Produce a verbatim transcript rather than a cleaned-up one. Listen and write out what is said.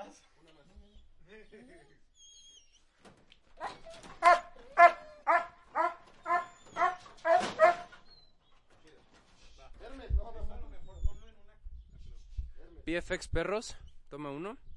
más. Una más. P F X Perros, toma uno.